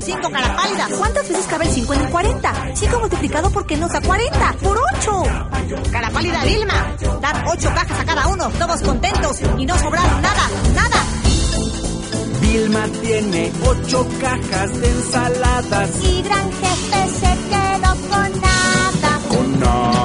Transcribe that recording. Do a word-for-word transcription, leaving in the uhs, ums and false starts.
cinco, cara pálida. ¿Cuántas veces cabe el cinco en el cuarenta? cinco multiplicado por qué nos da cuarenta. ¡Por ocho! Cara pálida, Vilma. Dar ocho cajas a cada uno, todos contentos y no sobrar nada, nada. Vilma tiene ocho cajas de ensaladas. Y Gran Jefe se quedó con nada. Con nada.